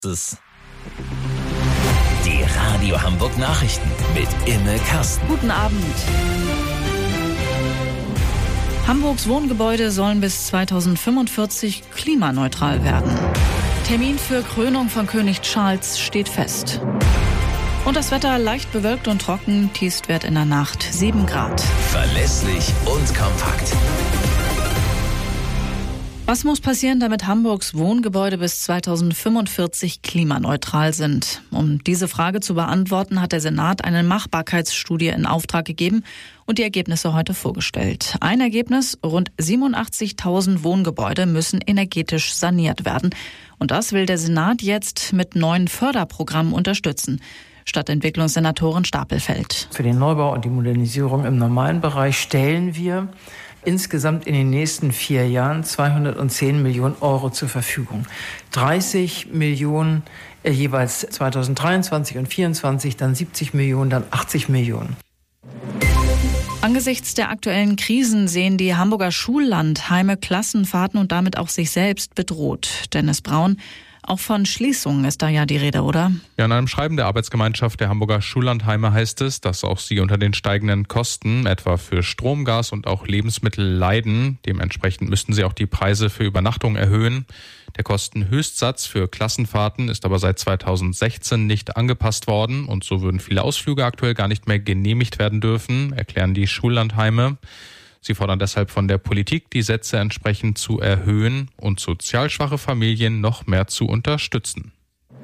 Die Radio Hamburg Nachrichten mit Imme Kasten. Guten Abend. Hamburgs Wohngebäude sollen bis 2045 klimaneutral werden. Termin für Krönung von König Charles steht fest. Und das Wetter leicht bewölkt und trocken, Tiefstwert in der Nacht 7 Grad. Verlässlich und kompakt. Was muss passieren, damit Hamburgs Wohngebäude bis 2045 klimaneutral sind? Um diese Frage zu beantworten, hat der Senat eine Machbarkeitsstudie in Auftrag gegeben und die Ergebnisse heute vorgestellt. Ein Ergebnis: rund 87.000 Wohngebäude müssen energetisch saniert werden. Und das will der Senat jetzt mit neuen Förderprogrammen unterstützen. Stadtentwicklungssenatorin Stapelfeld. Für den Neubau und die Modernisierung im normalen Bereich stellen wir insgesamt in den nächsten 4 Jahren 210 Millionen Euro zur Verfügung. 30 Millionen jeweils 2023 und 2024, dann 70 Millionen, dann 80 Millionen. Angesichts der aktuellen Krisen sehen die Hamburger Schullandheime Klassenfahrten und damit auch sich selbst bedroht. Dennis Braun: Auch von Schließungen ist da ja die Rede, oder? Ja, in einem Schreiben der Arbeitsgemeinschaft der Hamburger Schullandheime heißt es, dass auch sie unter den steigenden Kosten, etwa für Strom, Gas und auch Lebensmittel, leiden. Dementsprechend müssten sie auch die Preise für Übernachtungen erhöhen. Der Kostenhöchstsatz für Klassenfahrten ist aber seit 2016 nicht angepasst worden und so würden viele Ausflüge aktuell gar nicht mehr genehmigt werden dürfen, erklären die Schullandheime. Sie fordern deshalb von der Politik, die Sätze entsprechend zu erhöhen und sozial schwache Familien noch mehr zu unterstützen.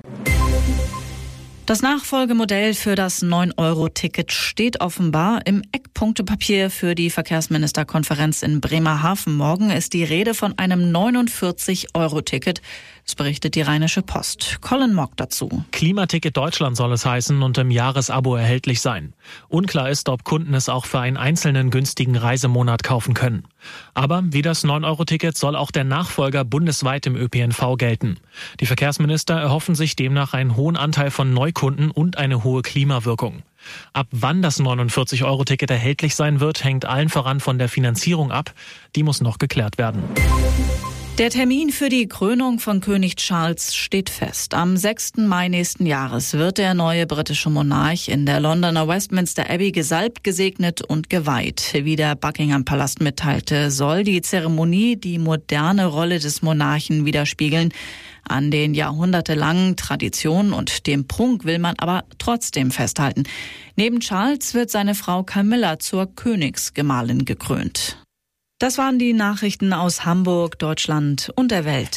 Das Nachfolgemodell für das 9-Euro-Ticket steht offenbar im Eckpunktepapier für die Verkehrsministerkonferenz in Bremerhaven. Morgen ist die Rede von einem 49-Euro-Ticket. Das berichtet die Rheinische Post. Colin Mock dazu. Klimaticket Deutschland soll es heißen und im Jahresabo erhältlich sein. Unklar ist, ob Kunden es auch für einen einzelnen günstigen Reisemonat kaufen können. Aber wie das 9-Euro-Ticket soll auch der Nachfolger bundesweit im ÖPNV gelten. Die Verkehrsminister erhoffen sich demnach einen hohen Anteil von Neukunden und eine hohe Klimawirkung. Ab wann das 49-Euro-Ticket erhältlich sein wird, hängt allen voran von der Finanzierung ab. Die muss noch geklärt werden. Der Termin für die Krönung von König Charles steht fest. Am 6. Mai nächsten Jahres wird der neue britische Monarch in der Londoner Westminster Abbey gesalbt, gesegnet und geweiht. Wie der Buckingham Palast mitteilte, soll die Zeremonie die moderne Rolle des Monarchen widerspiegeln. An den jahrhundertelangen Traditionen und dem Prunk will man aber trotzdem festhalten. Neben Charles wird seine Frau Camilla zur Königsgemahlin gekrönt. Das waren die Nachrichten aus Hamburg, Deutschland und der Welt.